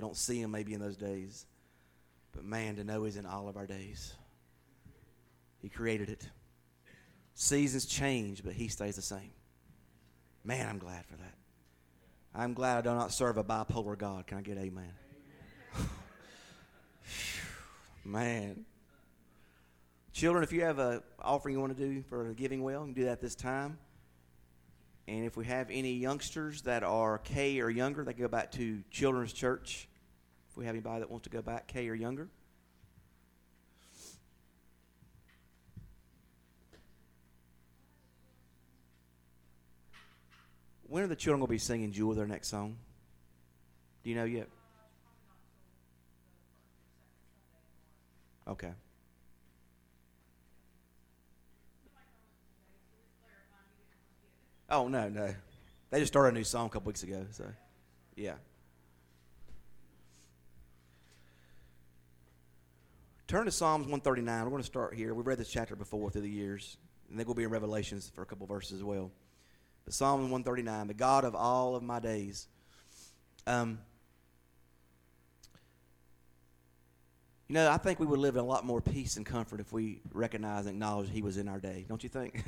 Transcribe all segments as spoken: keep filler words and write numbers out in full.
don't see him maybe in those days. But man, to know he's in all of our days. He created it. Seasons change, but he stays the same. Man, I'm glad for that. I'm glad I do not serve a bipolar God. Can I get amen? Amen. Man. Children, if you have an offering you want to do for giving well, you can do that this time. And if we have any youngsters that are K or younger, they can go back to Children's Church. If we have anybody that wants to go back K or younger. When are the children going to be singing Jewel, their next song? Do you know yet? Okay. Oh, no, no. They just started a new song a couple weeks ago, so, yeah. Turn to Psalms one thirty-nine. We're going to start here. We've read this chapter before through the years, and then we'll be in Revelations for a couple verses as well. But Psalm one thirty-nine, the God of all of my days. Um, you know, I think we would live in a lot more peace and comfort if we recognize and acknowledge he was in our day. Don't you think?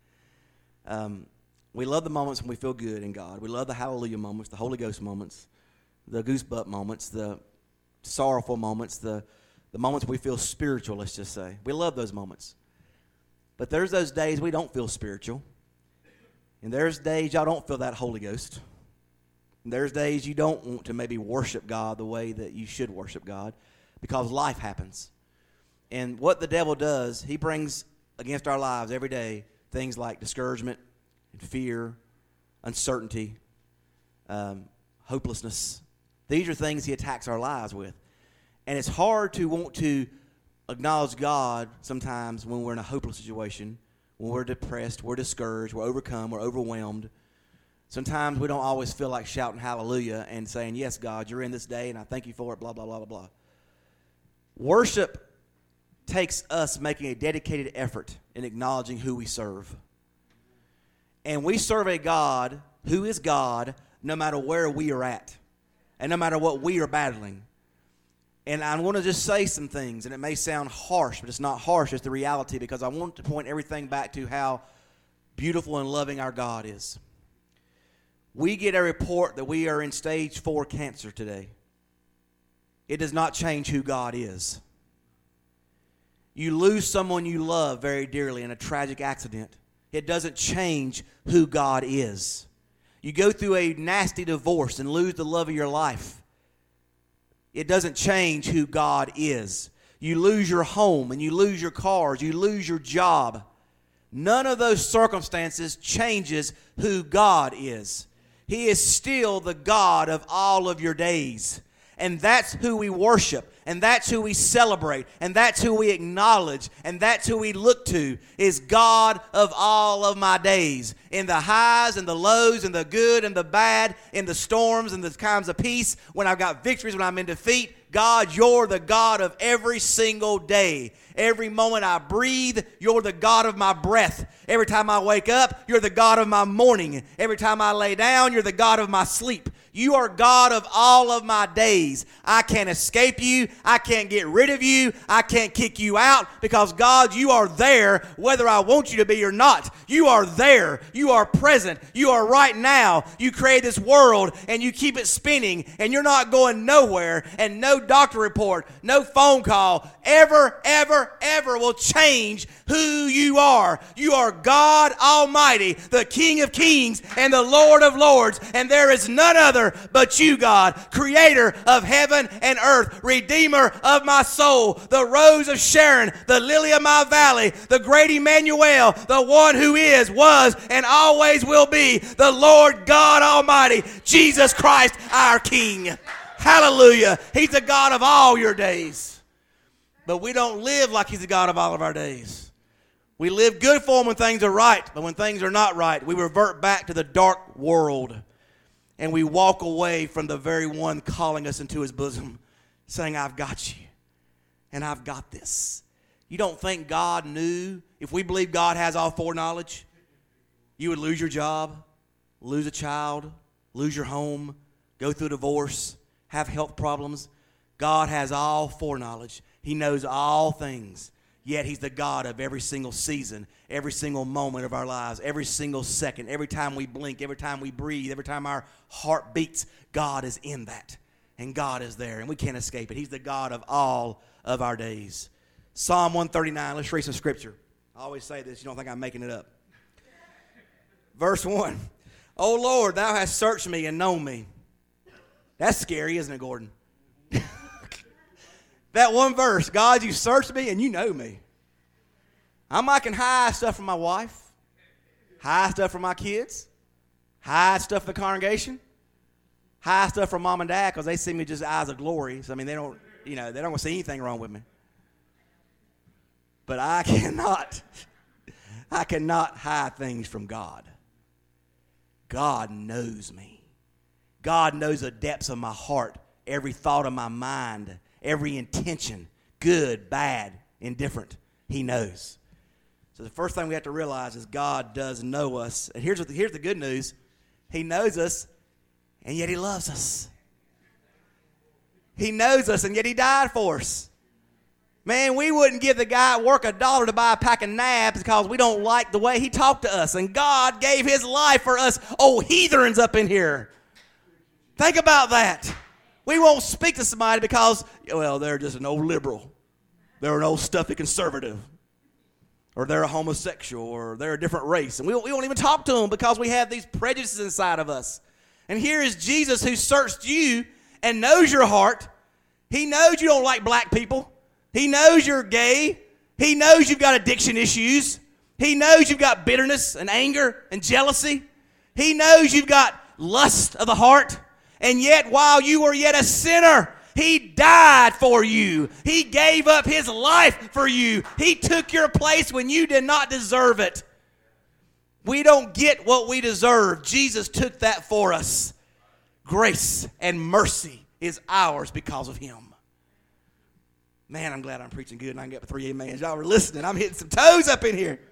um, we love the moments when we feel good in God. We love the hallelujah moments, the Holy Ghost moments, the goosebump moments, the sorrowful moments, the, the moments we feel spiritual, let's just say. We love those moments. But there's those days we don't feel spiritual. And there's days y'all don't feel that Holy Ghost. And there's days you don't want to maybe worship God the way that you should worship God because life happens. And what the devil does, he brings against our lives every day things like discouragement and fear, uncertainty, um, hopelessness. These are things he attacks our lives with. And it's hard to want to acknowledge God sometimes when we're in a hopeless situation. When we're depressed, we're discouraged, we're overcome, we're overwhelmed. Sometimes we don't always feel like shouting hallelujah and saying, yes, God, you're in this day, and I thank you for it, blah, blah, blah, blah, blah. Worship takes us making a dedicated effort in acknowledging who we serve. And we serve a God who is God no matter where we are at and no matter what we are battling. And I want to just say some things, and it may sound harsh, but it's not harsh. It's the reality because I want to point everything back to how beautiful and loving our God is. We get a report that we are in stage four cancer today. It does not change who God is. You lose someone you love very dearly in a tragic accident. It doesn't change who God is. You go through a nasty divorce and lose the love of your life. It doesn't change who God is. You lose your home and you lose your cars. You lose your job. None of those circumstances changes who God is. He is still the God of all of your days. And that's who we worship. And that's who we celebrate. And that's who we acknowledge. And that's who we look to is God of all of my days. In the highs and the lows and the good and the bad, in the storms and the times of peace, when I've got victories, when I'm in defeat, God, you're the God of every single day. Every moment I breathe, you're the God of my breath. Every time I wake up, you're the God of my morning. Every time I lay down, you're the God of my sleep. You are God of all of my days. I can't escape you. I can't get rid of you. I can't kick you out because, God, you are there whether I want you to be or not. You are there. You are present. You are right now. You create this world and you keep it spinning and you're not going nowhere, and no doctor report, no phone call ever, ever, ever will change who you are. You are God Almighty, the King of Kings and the Lord of Lords, and there is none other but you, God, creator of heaven and earth, redeemer of my soul, the rose of Sharon, the lily of my valley, the great Emmanuel, the one who is, was, and always will be, the Lord God Almighty, Jesus Christ, our King. Hallelujah. He's the God of all your days. But we don't live like he's the God of all of our days. We live good for him when things are right, but when things are not right, we revert back to the dark world. And we walk away from the very one calling us into his bosom, saying, I've got you, and I've got this. You don't think God knew? If we believe God has all foreknowledge, you would lose your job, lose a child, lose your home, go through a divorce, have health problems. God has all foreknowledge. He knows all things. Yet he's the God of every single season, every single moment of our lives, every single second, every time we blink, every time we breathe, every time our heart beats, God is in that. And God is there, and we can't escape it. He's the God of all of our days. Psalm one thirty-nine, let's read some scripture. I always say this, you don't think I'm making it up. Verse one, O Lord, thou hast searched me and known me. That's scary, isn't it, Gordon? That one verse, God, you searched me and you know me. I'm not going to hide stuff from my wife, hide stuff from my kids, hide stuff from the congregation, hide stuff from mom and dad because they see me just eyes of glory. So, I mean, they don't, you know, they don't want to see anything wrong with me. But I cannot, I cannot hide things from God. God knows me. God knows the depths of my heart, every thought of my mind, every intention, good, bad, indifferent. He knows. So the first thing we have to realize is God does know us. And here's what the, here's the good news. He knows us, and yet he loves us. He knows us, and yet he died for us. Man, we wouldn't give the guy at work a dollar to buy a pack of nabs because we don't like the way he talked to us. And God gave his life for us, oh, heathens up in here. Think about that. We won't speak to somebody because, well, they're just an old liberal. They're an old stuffy conservative. Or they're a homosexual, or they're a different race. And we, we won't even talk to them because we have these prejudices inside of us. And here is Jesus who searched you and knows your heart. He knows you don't like black people. He knows you're gay. He knows you've got addiction issues. He knows you've got bitterness and anger and jealousy. He knows you've got lust of the heart. And yet, while you were yet a sinner, he died for you. He gave up his life for you. He took your place when you did not deserve it. We don't get what we deserve. Jesus took that for us. Grace and mercy is ours because of him. Man, I'm glad I'm preaching good and I can get three amens. Y'all were listening. I'm hitting some toes up in here.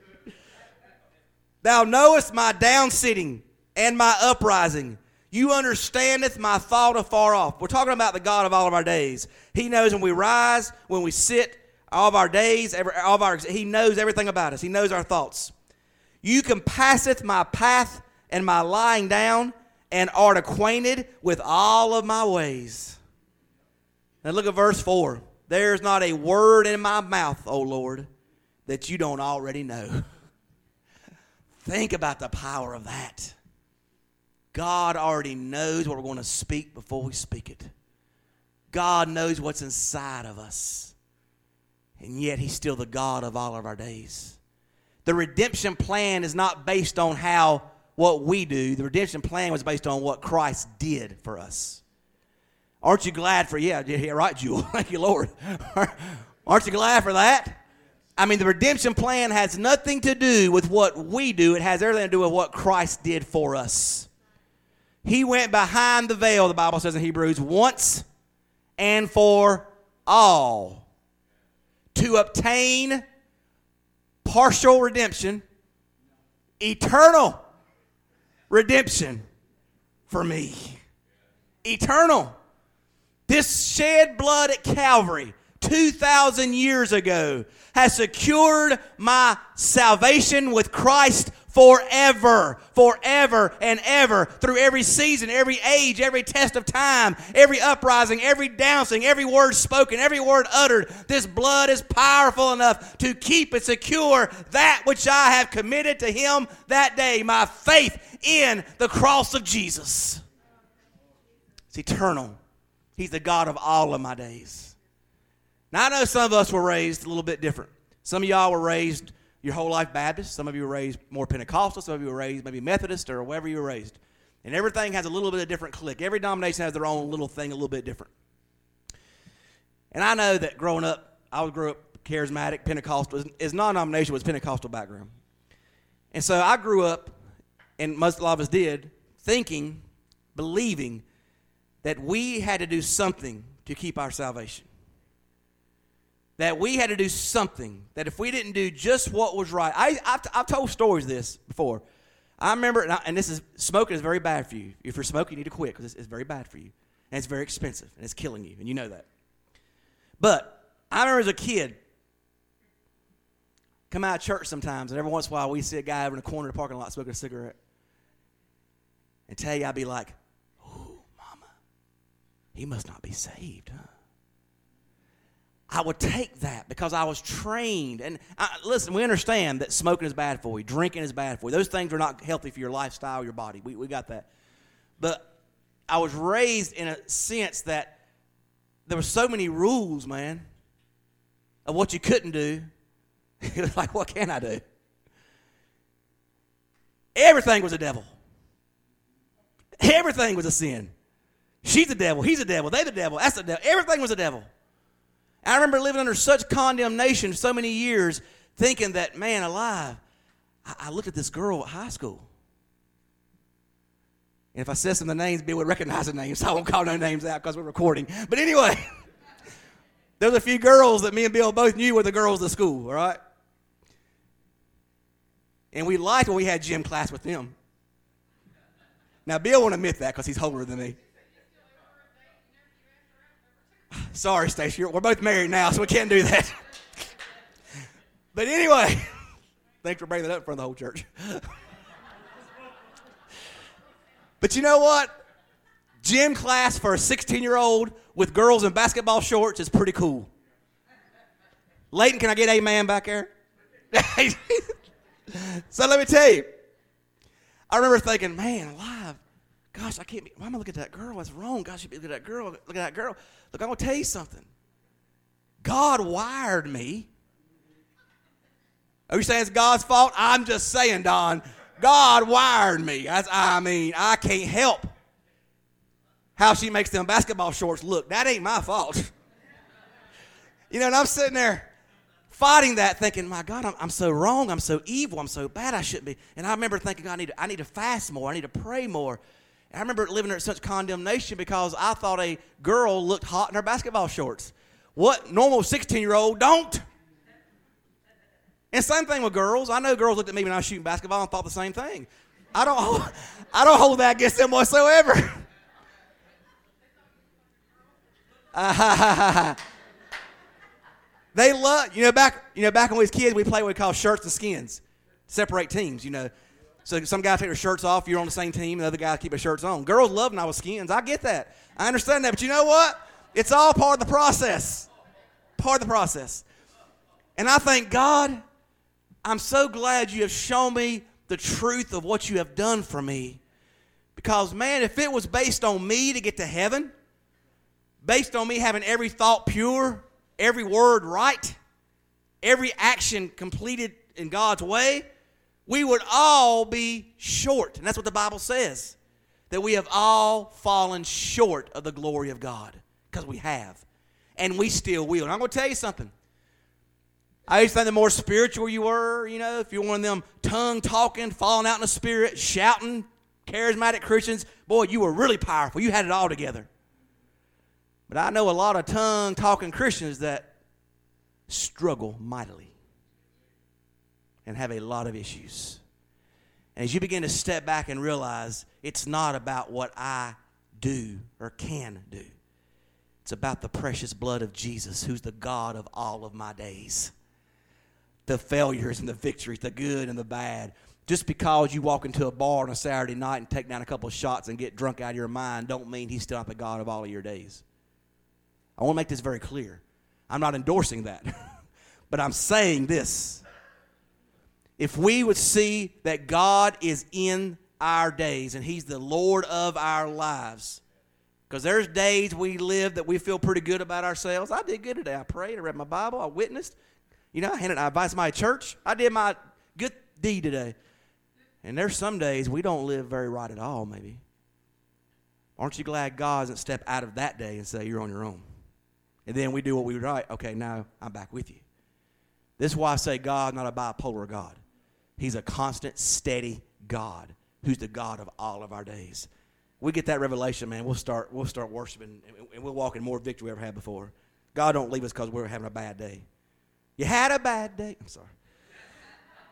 Thou knowest my downsitting and my uprising. You understandeth my thought afar off. We're talking about the God of all of our days. He knows when we rise, when we sit, all of our days, every, all of our, he knows everything about us. He knows our thoughts. You compasseth my path and my lying down, and art acquainted with all of my ways. Now look at verse four. There's not a word in my mouth, O Lord, that you don't already know. Think about the power of that. God already knows what we're going to speak before we speak it. God knows what's inside of us. And yet he's still the God of all of our days. The redemption plan is not based on how what we do. The redemption plan was based on what Christ did for us. Aren't you glad for, yeah, yeah, right, Jewel. Thank you, Lord. Aren't you glad for that? I mean, the redemption plan has nothing to do with what we do. It has everything to do with what Christ did for us. He went behind the veil, the Bible says in Hebrews, once and for all to obtain partial redemption, eternal redemption for me. Eternal. This shed blood at Calvary two thousand years ago has secured my salvation with Christ forever, forever and ever, through every season, every age, every test of time, every uprising, every downsing, every word spoken, every word uttered. This blood is powerful enough to keep and secure that which I have committed to him that day, my faith in the cross of Jesus. It's eternal. He's the God of all of my days. Now, I know some of us were raised a little bit different. Some of y'all were raised your whole life Baptist. Some of you were raised more Pentecostal. Some of you were raised maybe Methodist or wherever you were raised. And everything has a little bit of different clique. Every denomination has their own little thing a little bit different. And I know that growing up, I grew up charismatic, Pentecostal. His non-denomination was Pentecostal background. And so I grew up, and most a lot of us did, thinking, believing that we had to do something to keep our salvation. That we had to do something. That if we didn't do just what was right. I, I've, I've told stories this before. I remember, and, I, and this is, smoking is very bad for you. If you're smoking, you need to quit because it's, it's very bad for you. And it's very expensive, and it's killing you, and you know that. But I remember as a kid, come out of church sometimes, and every once in a while we see a guy over in the corner of the parking lot smoking a cigarette. And tell you, I'd be like, oh, mama, he must not be saved, huh? I would take that because I was trained. And I, listen, we understand that smoking is bad for you. Drinking is bad for you. Those things are not healthy for your lifestyle, your body. We, we got that. But I was raised in a sense that there were so many rules, man, of what you couldn't do. It was like, what can I do? Everything was a devil. Everything was a sin. She's the devil. He's the devil. They're the devil. That's the devil. Everything was a devil. I remember living under such condemnation so many years, thinking that, man, alive, I, I looked at this girl at high school. And if I said some of the names, Bill would recognize the names, so I won't call no names out because we're recording. But anyway, there was a few girls that me and Bill both knew were the girls of the school, all right? And we liked when we had gym class with them. Now, Bill won't admit that because he's older than me. Sorry, Stacy, we're both married now, so we can't do that. But anyway, thanks for bringing that up in front of the whole church. But you know what? Gym class for a sixteen-year-old with girls in basketball shorts is pretty cool. Leighton, can I get amen back there? So let me tell you, I remember thinking, man, alive, gosh, I can't be, why am I looking at that girl? That's wrong. Gosh, I should be looking at that girl. Look at that girl. Look, I'm going to tell you something. God wired me. Are you saying it's God's fault? I'm just saying, Don, God wired me. That's, I mean, I can't help how she makes them basketball shorts look. That ain't my fault. You know, and I'm sitting there fighting that, thinking, my God, I'm, I'm so wrong. I'm so evil. I'm so bad. I shouldn't be. And I remember thinking, God, I need to, I need to fast more. I need to pray more. And I remember living under such condemnation because I thought a girl looked hot in her basketball shorts. What normal sixteen-year-old don't? And same thing with girls. I know girls looked at me when I was shooting basketball and thought the same thing. I don't hold, I don't hold that against them whatsoever. Uh, they love, you know, back, you know, back when we was kids, we played what we call shirts and skins. Separate teams, you know. So some guys take their shirts off, you're on the same team, and the other guys keep their shirts on. Girls love when I was skins. I get that. I understand that. But you know what? It's all part of the process. Part of the process. And I thank God, I'm so glad you have shown me the truth of what you have done for me. Because, man, if it was based on me to get to heaven, based on me having every thought pure, every word right, every action completed in God's way, we would all be short. And that's what the Bible says, that we have all fallen short of the glory of God, because we have. And we still will. And I'm going to tell you something. I used to think the more spiritual you were, you know, if you're one of them tongue-talking, falling out in the spirit, shouting, charismatic Christians, boy, you were really powerful. You had it all together. But I know a lot of tongue-talking Christians that struggle mightily and have a lot of issues. And as you begin to step back and realize it's not about what I do or can do. It's about the precious blood of Jesus, who's the God of all of my days. The failures and the victories, the good and the bad. Just because you walk into a bar on a Saturday night and take down a couple of shots and get drunk out of your mind don't mean he's still not the God of all of your days. I want to make this very clear. I'm not endorsing that. But I'm saying this. If we would see that God is in our days and he's the Lord of our lives, because there's days we live that we feel pretty good about ourselves. I did good today. I prayed. I read my Bible. I witnessed. You know, I, handed, I invited somebody to church. I did my good deed today. And there's some days we don't live very right at all, maybe. Aren't you glad God doesn't step out of that day and say, you're on your own? And then we do what we would right. Okay, now I'm back with you. This is why I say God's not a bipolar God. He's a constant, steady God who's the God of all of our days. We get that revelation, man, we'll start we'll start worshiping, and we'll walk in more victory we ever had before. God don't leave us because we're having a bad day. You had a bad day. I'm sorry.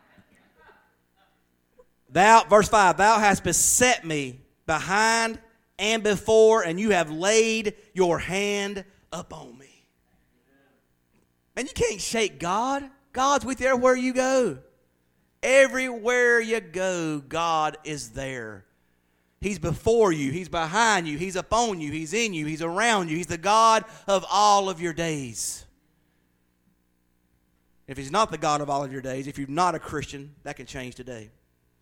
Thou, verse five, thou hast beset me behind and before, and you have laid your hand upon me. Man, you can't shake God. God's with you everywhere you go. Everywhere you go, God is there. He's before you. He's behind you. He's upon you. He's in you. He's around you. He's the God of all of your days. If he's not the God of all of your days, if you're not a Christian, that can change today.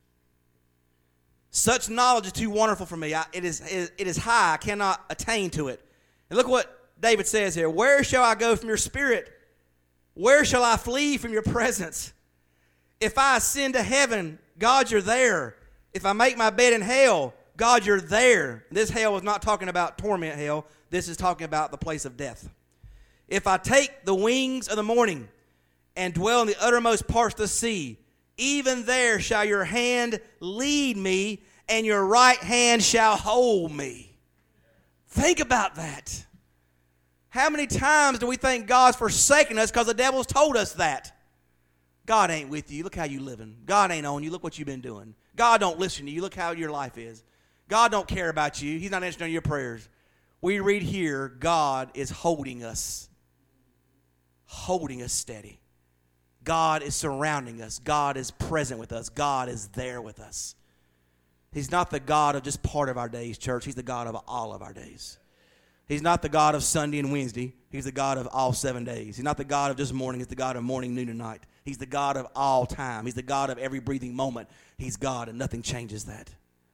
Such knowledge is too wonderful for me. I, it, is, it, it is high. I cannot attain to it. And look what David says here. Where shall I go from your spirit? Where shall I flee from your presence? If I ascend to heaven, God, you're there. If I make my bed in hell, God, you're there. This hell is not talking about torment hell. This is talking about the place of death. If I take the wings of the morning and dwell in the uttermost parts of the sea, even there shall your hand lead me, and your right hand shall hold me. Think about that. How many times do we think God's forsaken us because the devil's told us that? God ain't with you. Look how you living. God ain't on you. Look what you've been doing. God don't listen to you. Look how your life is. God don't care about you. He's not answering your prayers. We read here, God is holding us. Holding us steady. God is surrounding us. God is present with us. God is there with us. He's not the God of just part of our days, church. He's the God of all of our days. He's not the God of Sunday and Wednesday. He's the God of all seven days. He's not the God of just morning. He's the God of morning, noon, and night. He's the God of all time. He's the God of every breathing moment. He's God, and nothing changes that.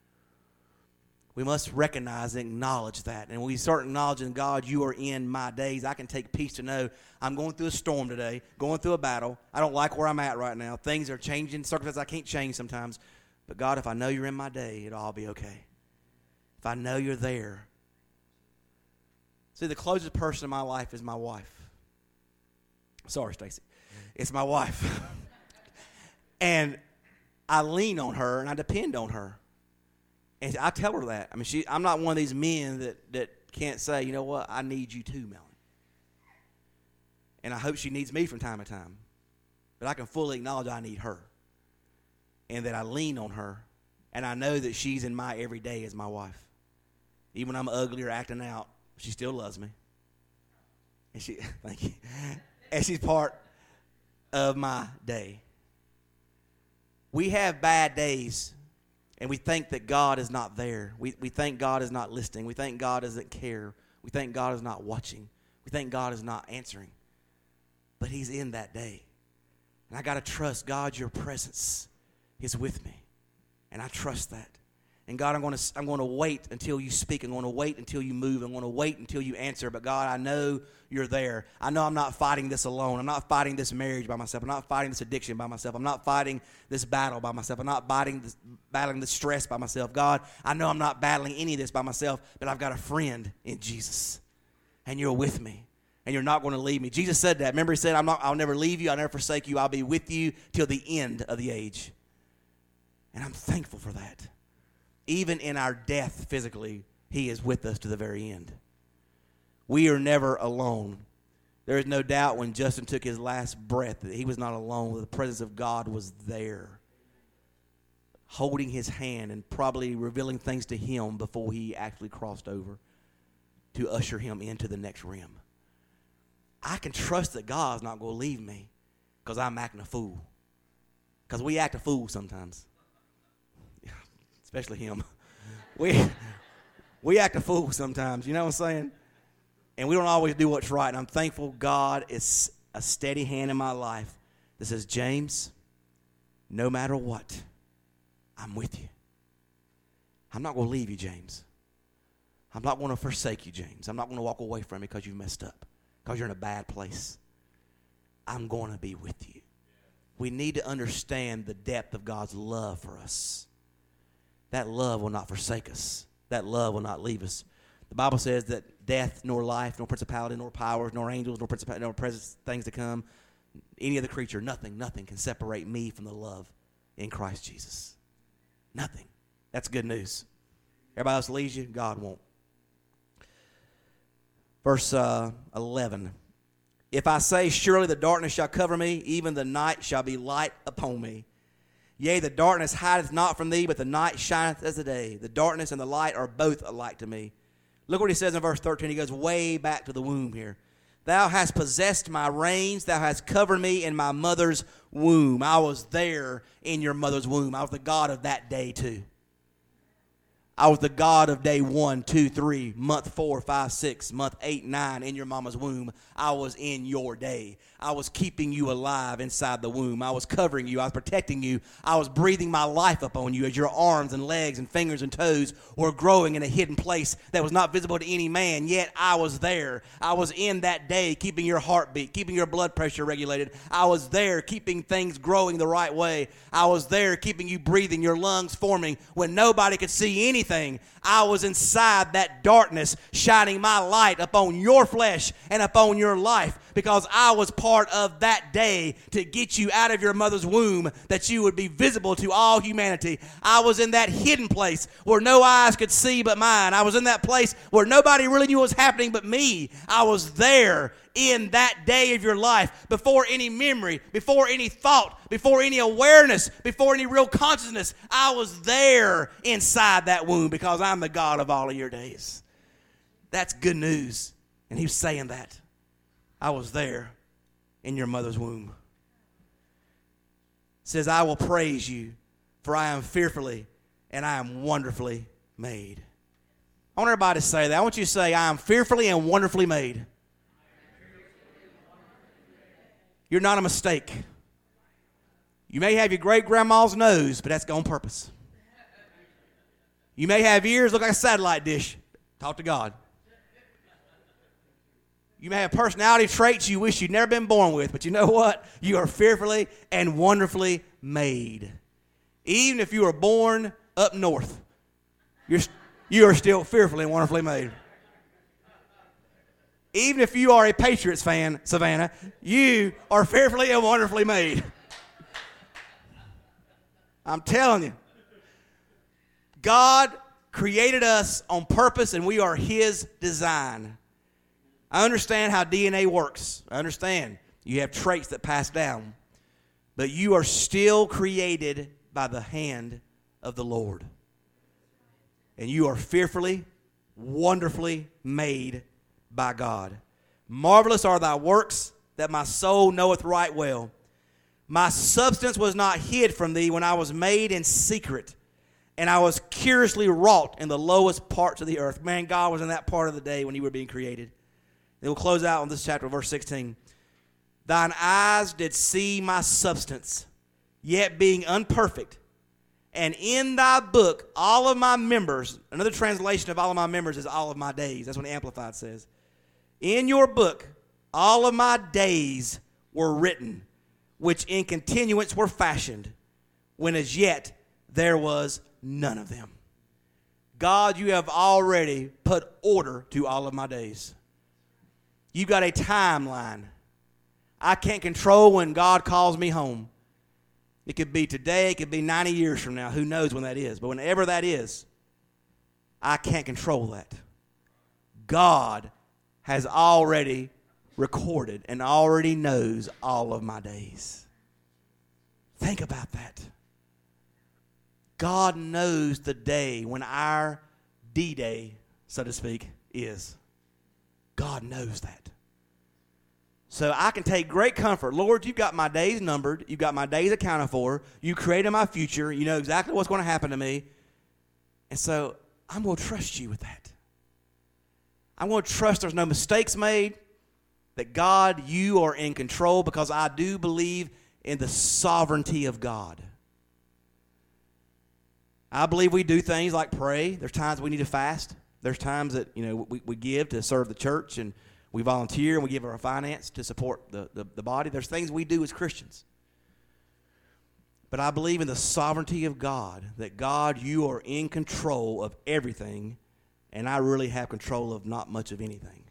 We must recognize and acknowledge that. And when we start acknowledging, God, you are in my days, I can take peace to know I'm going through a storm today, going through a battle. I don't like where I'm at right now. Things are changing, circumstances I can't change sometimes. But God, if I know you're in my day, it'll all be okay. If I know you're there. See, the closest person in my life is my wife. Sorry, Stacy. It's my wife. And I lean on her and I depend on her. And I tell her that. I mean, she, I'm not one of these men that, that can't say, you know what, I need you too, Melanie. And I hope she needs me from time to time. But I can fully acknowledge I need her. And that I lean on her. And I know that she's in my everyday as my wife. Even when I'm ugly or acting out, she still loves me. And she, thank you. And she's part of my day. We have bad days, and we think that God is not there. We, we think God is not listening. We think God doesn't care. We think God is not watching. We think God is not answering. But he's in that day. And I got to trust, God, your presence is with me. And I trust that. And God, I'm going to I'm going to wait until you speak. I'm going to wait until you move. I'm going to wait until you answer. But God, I know you're there. I know I'm not fighting this alone. I'm not fighting this marriage by myself. I'm not fighting this addiction by myself. I'm not fighting this battle by myself. I'm not battling this, battling this stress by myself. God, I know I'm not battling any of this by myself, but I've got a friend in Jesus. And you're with me. And you're not going to leave me. Jesus said that. Remember, he said, I'm not, I'll never leave you. I'll never forsake you. I'll be with you till the end of the age. And I'm thankful for that. Even in our death physically, he is with us to the very end. We are never alone. There is no doubt when Justin took his last breath that he was not alone. The presence of God was there, holding his hand and probably revealing things to him before he actually crossed over to usher him into the next rim. I can trust that God's not going to leave me because I'm acting a fool. Because we act a fool sometimes. Especially him. We, we act a fool sometimes, you know what I'm saying? And we don't always do what's right. And I'm thankful God is a steady hand in my life that says, James, no matter what, I'm with you. I'm not going to leave you, James. I'm not going to forsake you, James. I'm not going to walk away from you because you messed up, because you're in a bad place. I'm going to be with you. We need to understand the depth of God's love for us. That love will not forsake us. That love will not leave us. The Bible says that death, nor life, nor principality, nor powers, nor angels, nor principality, nor present things to come, any other creature, nothing, nothing can separate me from the love in Christ Jesus. Nothing. That's good news. Everybody else leaves you, God won't. Verse uh, eleven. If I say, surely the darkness shall cover me, even the night shall be light upon me. Yea, the darkness hideth not from thee, but the night shineth as the day. The darkness and the light are both alike to me. Look what he says in verse thirteen. He goes way back to the womb here. Thou hast possessed my reins. Thou hast covered me in my mother's womb. I was there in your mother's womb. I was the God of that day too. I was the God of day one, two, three, month four, five, six, month eight, nine in your mama's womb. I was in your day. I was keeping you alive inside the womb. I was covering you. I was protecting you. I was breathing my life upon you as your arms and legs and fingers and toes were growing in a hidden place that was not visible to any man. Yet I was there. I was in that day keeping your heartbeat, keeping your blood pressure regulated. I was there keeping things growing the right way. I was there keeping you breathing, your lungs forming when nobody could see anything. I was inside that darkness, shining my light upon your flesh and upon your life, because I was part of that day to get you out of your mother's womb, that you would be visible to all humanity. I was in that hidden place where no eyes could see but mine. I was in that place where nobody really knew what was happening but me. I was there in that day of your life, before any memory, before any thought, before any awareness, before any real consciousness. I was there inside that womb because I'm the God of all of your days. That's good news. And he was saying that. I was there in your mother's womb. It says, I will praise you, for I am fearfully and I am wonderfully made. I want everybody to say that. I want you to say, I am fearfully and wonderfully made. You're not a mistake. You may have your great-grandma's nose, but that's on purpose. You may have ears look like a satellite dish. Talk to God. You may have personality traits you wish you'd never been born with, but you know what? You are fearfully and wonderfully made. Even if you were born up north, you're, you are still fearfully and wonderfully made. Even if you are a Patriots fan, Savannah, you are fearfully and wonderfully made. I'm telling you. God created us on purpose, and we are his design. I understand how D N A works. I understand. You have traits that pass down. But you are still created by the hand of the Lord. And you are fearfully, wonderfully made by God. Marvelous are thy works, that my soul knoweth right well. My substance was not hid from thee when I was made in secret, and I was curiously wrought in the lowest parts of the earth. Man, God was in that part of the day when you were being created. Then we'll close out on this chapter, verse sixteen. Thine eyes did see my substance, yet being unperfect. And in thy book, all of my members, another translation of all of my members is all of my days. That's what the Amplified says. In your book, all of my days were written, which in continuance were fashioned, when as yet there was none of them. God, you have already put order to all of my days. You've got a timeline. I can't control when God calls me home. It could be today, it could be ninety years from now. Who knows when that is? But whenever that is, I can't control that. God has already recorded and already knows all of my days. Think about that. God knows the day when our D-Day, so to speak, is. God knows that. So I can take great comfort. Lord, you've got my days numbered. You've got my days accounted for. You created my future. You know exactly what's going to happen to me. And so I'm going to trust you with that. I'm going to trust there's no mistakes made, that God, you are in control, because I do believe in the sovereignty of God. I believe we do things like pray. There's times we need to fast. There's times that, you know, we, we give to serve the church, and we volunteer and we give our finance to support the, the, the body. There's things we do as Christians. But I believe in the sovereignty of God, that God, you are in control of everything, and I really have control of not much of anything.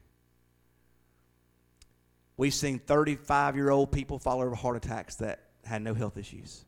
We've seen thirty-five-year-old people fall over heart attacks that had no health issues.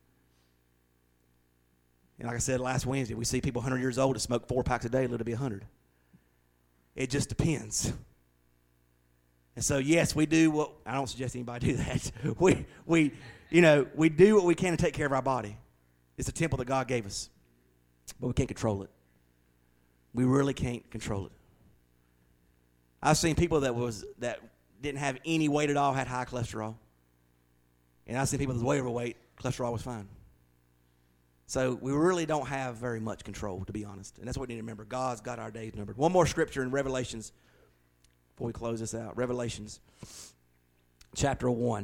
And like I said last Wednesday, we see people one hundred years old that smoke four packs a day, live to be one hundred. It just depends. And so, yes, we do what, I don't suggest anybody do that. we, we, you know, we do what we can to take care of our body. It's a temple that God gave us, but we can't control it. We really can't control it. I've seen people that was that didn't have any weight at all, had high cholesterol. And I've seen people that was way overweight, cholesterol was fine. So we really don't have very much control, to be honest. And that's what we need to remember. God's got our days numbered. One more scripture in Revelations before we close this out. Revelations chapter one.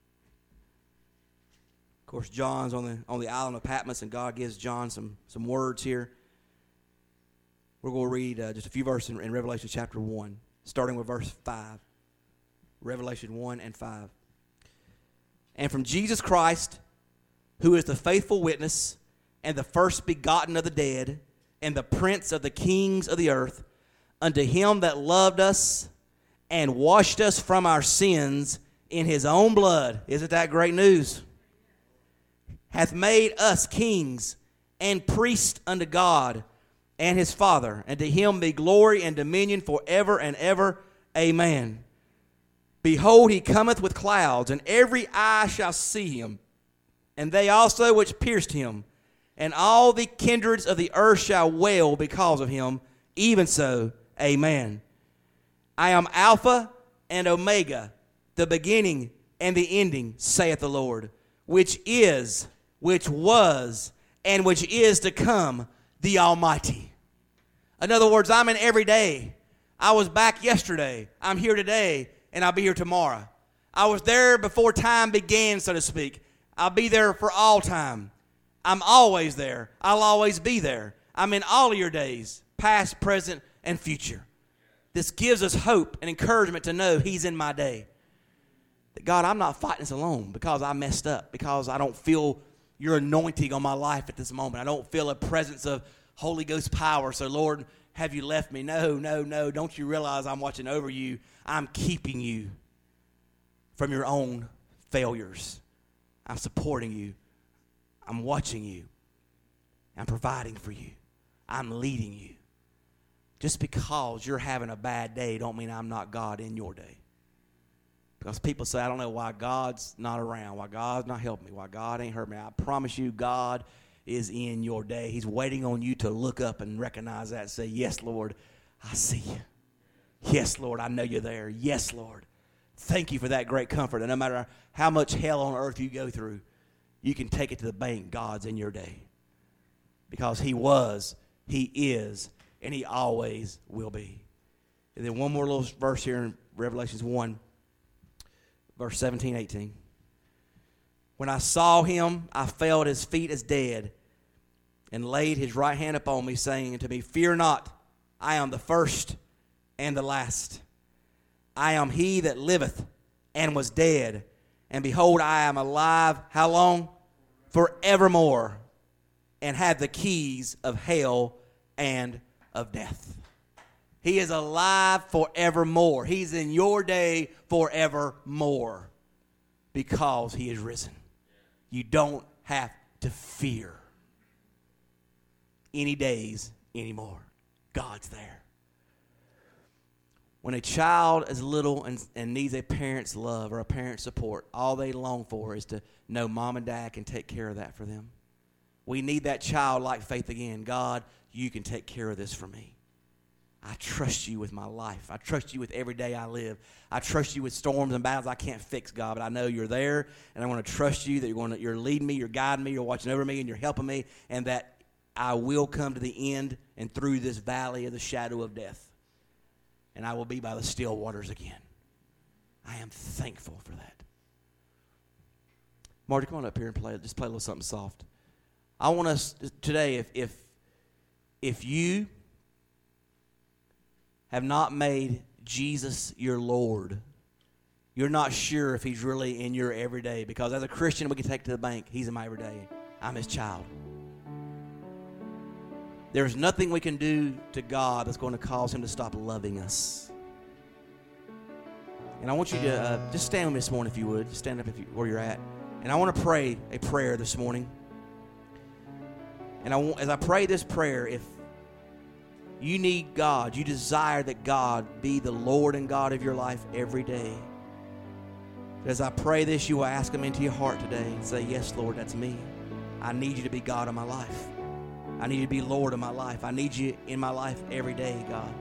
Of course, John's on the on the island of Patmos, and God gives John some, some words here. We're going to read uh, just a few verses in, in Revelation chapter one, starting with verse five. Revelation one and five. And from Jesus Christ, who is the faithful witness, and the first begotten of the dead, and the prince of the kings of the earth, unto him that loved us and washed us from our sins in his own blood. Isn't that great news? Hath made us kings and priests unto God and his Father. And to him be glory and dominion forever and ever. Amen. Behold, he cometh with clouds, and every eye shall see him, and they also which pierced him. And all the kindreds of the earth shall wail because of him. Even so, amen. I am Alpha and Omega, the beginning and the ending, saith the Lord, which is, which was, and which is to come, the Almighty. In other words, I'm in every day. I was back yesterday. I'm here today, and I'll be here tomorrow. I was there before time began, so to speak. I'll be there for all time. I'm always there. I'll always be there. I'm in all of your days, past, present, and future. This gives us hope and encouragement to know he's in my day. That God, I'm not fighting this alone because I messed up, because I don't feel your anointing on my life at this moment. I don't feel a presence of Holy Ghost power. So, Lord, have you left me? No, no, no. Don't you realize I'm watching over you? I'm keeping you from your own failures. I'm supporting you. I'm watching you. I'm providing for you. I'm leading you. Just because you're having a bad day don't mean I'm not God in your day. Because people say, I don't know why God's not around, why God's not helping me, why God ain't hurt me. I promise you, God is in your day. He's waiting on you to look up and recognize that and say, yes, Lord, I see you. Yes, Lord, I know you're there. Yes, Lord. Thank you for that great comfort. And no matter how much hell on earth you go through, you can take it to the bank. God's in your day. Because he was, he is, and he always will be. And then one more little verse here in Revelation one, verse seventeen, eighteen. When I saw him, I fell at his feet as dead, and laid his right hand upon me, saying unto me, fear not, I am the first and the last. I am he that liveth and was dead, and behold, I am alive, how long? Forevermore, and have the keys of hell and of death. He is alive forevermore. He's in your day forevermore, because he is risen. You don't have to fear any days anymore. God's there. When a child is little and, and needs a parent's love or a parent's support, all they long for is to know mom and dad can take care of that for them. We need that childlike faith again. God, you can take care of this for me. I trust you with my life. I trust you with every day I live. I trust you with storms and battles I can't fix, God, but I know you're there, and I want to trust you that you're going to, you're leading me, you're guiding me, you're watching over me, and you're helping me, and that I will come to the end and through this valley of the shadow of death, and I will be by the still waters again. I am thankful for that. Marty, come on up here and play. Just play a little something soft. I want us today, if if if you have not made Jesus your Lord, you're not sure if he's really in your everyday, because as a Christian we can take it to the bank. He's in my everyday. I'm his child. There's nothing we can do to God that's going to cause him to stop loving us. And I want you to uh, just stand with me this morning if you would. Just stand up if you, where you're at. And I want to pray a prayer this morning. And I want, as I pray this prayer, if you need God, you desire that God be the Lord and God of your life every day, as I pray this, you will ask him into your heart today and say, yes, Lord, that's me. I need you to be God of my life. I need you to be Lord of my life. I need you in my life every day, God.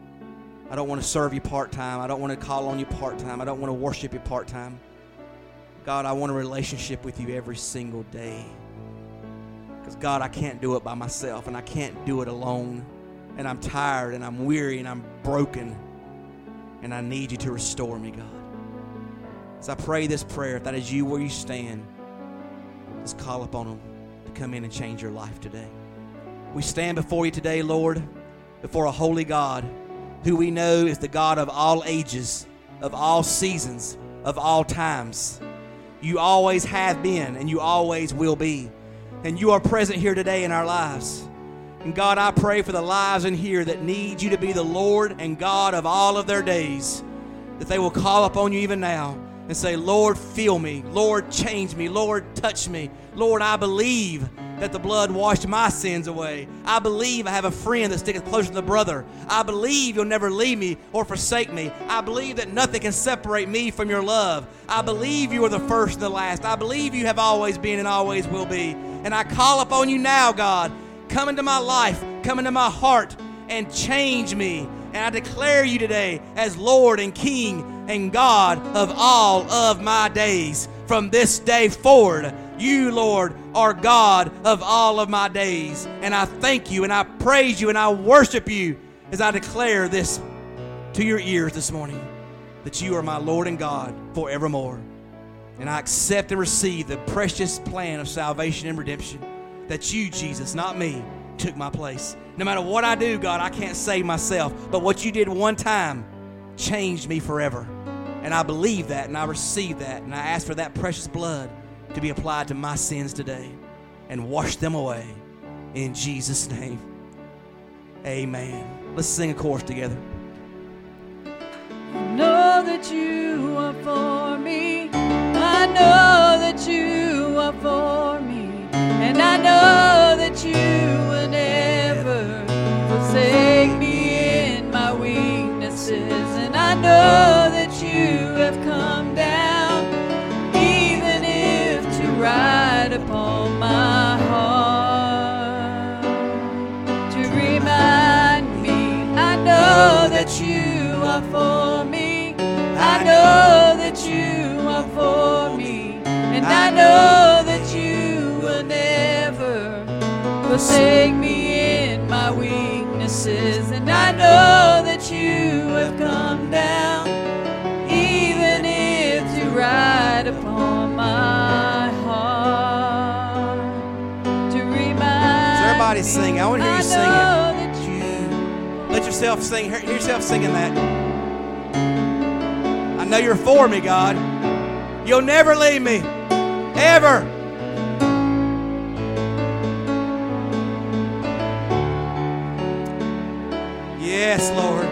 I don't want to serve you part-time. I don't want to call on you part-time. I don't want to worship you part-time. God, I want a relationship with you every single day. Because, God, I can't do it by myself, and I can't do it alone. And I'm tired, and I'm weary, and I'm broken. And I need you to restore me, God. So I pray this prayer, if that is you where you stand, just call upon Him to come in and change your life today. We stand before you today, Lord, before a holy God who we know is the God of all ages, of all seasons, of all times. You always have been, and you always will be. And you are present here today in our lives. And God, I pray for the lives in here that need you to be the Lord and God of all of their days, that they will call upon you even now and say, Lord, fill me. Lord, change me. Lord, touch me. Lord, I believe that the blood washed my sins away. I believe I have a friend that sticketh closer than a brother. I believe you'll never leave me or forsake me. I believe that nothing can separate me from your love. I believe you are the first and the last. I believe you have always been and always will be. And I call upon you now, God. Come into my life, come into my heart, and change me. And I declare you today as Lord and King and God of all of my days. From this day forward, you, Lord, are God of all of my days. And I thank you, and I praise you, and I worship you as I declare this to your ears this morning, that you are my Lord and God forevermore. And I accept and receive the precious plan of salvation and redemption, that you, Jesus, not me, took my place. No matter what I do, God, I can't save myself. But what you did one time changed me forever. And I believe that, and I receive that, and I ask for that precious blood to be applied to my sins today and wash them away. In Jesus' name, amen. Let's sing a chorus together. I know that you are for me. I know that you are for me. And I know that you will never forsake me in my weaknesses. And I know that you have come down, even if to ride upon my heart, to remind me, I know that you are for me. I know that you are for me. And I know that you will never forsake me in my weaknesses. And I know that you have come down, even if to ride upon my heart, to remind So everybody me, sing. I want to hear you singing. I know that you Let yourself sing. Hear hear yourself singing that. I know you're for me, God. You'll never leave me. Ever. Yes, Lord.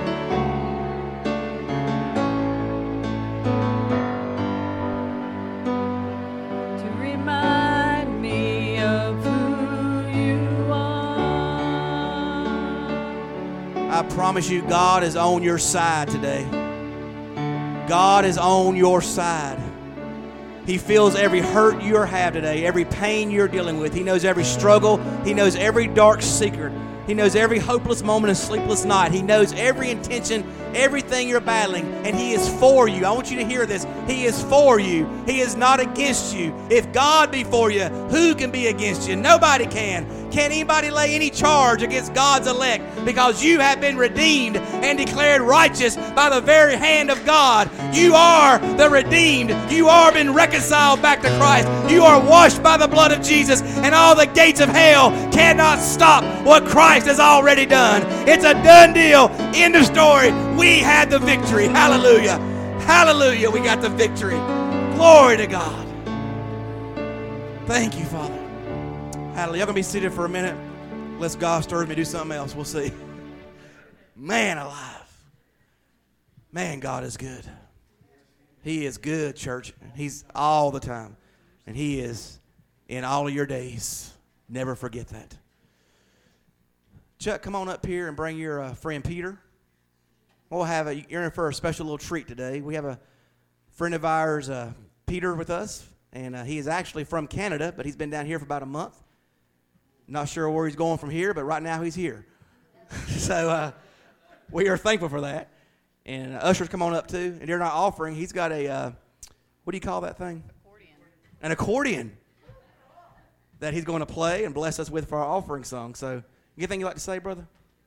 to remind me of who you are. I promise you, God is on your side today. God is on your side. He feels every hurt you have today, every pain you're dealing with. He knows every struggle. He knows every dark secret. He knows every hopeless moment and sleepless night. He knows every intention, everything you're battling, and He is for you. I want you to hear this. He is for you. He is not against you. If God be for you, who can be against you? Nobody can. Can't anybody lay any charge against God's elect, because you have been redeemed and declared righteous by the very hand of God. You are the redeemed. You are been reconciled back to Christ. You are washed by the blood of Jesus, and all the gates of hell cannot stop what Christ has already done. It's a done deal. End of story. We had the victory. Hallelujah. Hallelujah. We got the victory. Glory to God. Thank you, Father. Hallelujah. Y'all going to be seated for a minute. Let's God stir me to do something else. We'll see. Man alive. Man, God is good. He is good, church. He's all the time. And He is in all of your days. Never forget that. Chuck, come on up here and bring your uh, friend Peter. We'll have a, you're in for a special little treat today. We have a friend of ours, uh, Peter, with us. And uh, he is actually from Canada, but he's been down here for about a month. Not sure where he's going from here, but right now he's here. so uh, we are thankful for that. And uh, ushers, come on up too. And during our offering, he's got a, uh, what do you call that thing? Accordion. An accordion that he's going to play and bless us with for our offering song. So, anything you'd like to say, brother?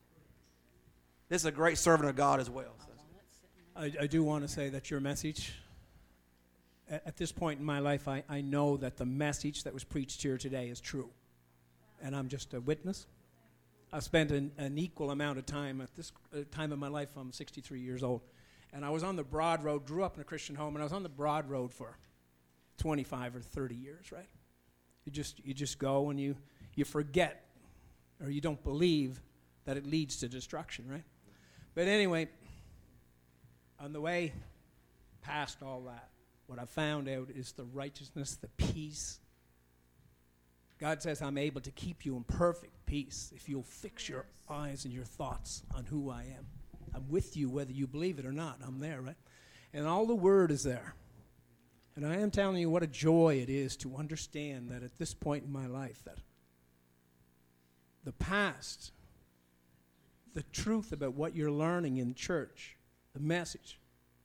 This is a great servant of God as well. So. I, I do want to say that your message, at, at this point in my life, I, I know that the message that was preached here today is true. And I'm just a witness. I've spent an, an equal amount of time at this uh, time in my life. I'm sixty-three years old. And I was on the broad road, grew up in a Christian home, and I was on the broad road for twenty-five or thirty years, right? You just you just go and you, you forget, or you don't believe that it leads to destruction, right? But anyway, on the way past all that, what I found out is the righteousness, the peace. God says, I'm able to keep you in perfect peace if you'll fix your eyes and your thoughts on who I am. I'm with you whether you believe it or not. I'm there, right? And all the word is there. And I am telling you what a joy it is to understand that at this point in my life that the past, the truth about what you're learning in church, the message,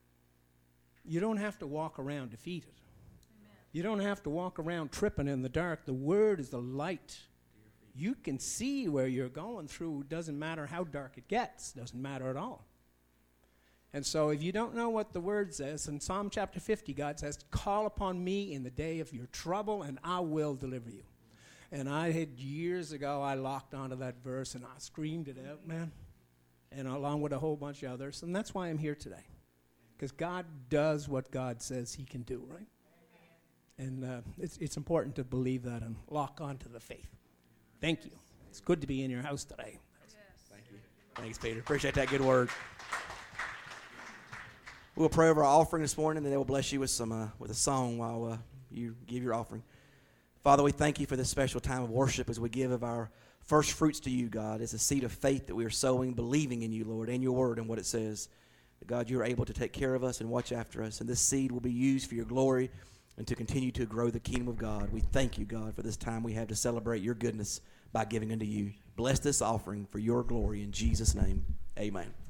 you don't have to walk around defeated. Amen. You don't have to walk around tripping in the dark. The word is the light. You can see where you're going through. Doesn't matter how dark it gets. Doesn't matter at all. And so if you don't know what the word says, in Psalm chapter fifty, God says, call upon me in the day of your trouble, and I will deliver you. And I had years ago, I locked onto that verse, and I screamed it out, man, and along with a whole bunch of others. And that's why I'm here today, because God does what God says he can do, right? And uh, it's, it's important to believe that and lock onto the faith. Thank you. It's good to be in your house today. Yes. Thank you. Thanks, Peter. Appreciate that good word. We'll pray over our offering this morning, and then we'll bless you with some uh, with a song while uh, you give your offering. Father, we thank you for this special time of worship as we give of our first fruits to you, God. It's a seed of faith that we are sowing, believing in you, Lord, and your word and what it says. That, God, you are able to take care of us and watch after us, and this seed will be used for your glory and to continue to grow the kingdom of God. We thank you, God, for this time we have to celebrate your goodness by giving unto you. Bless this offering for your glory in Jesus' name. Amen.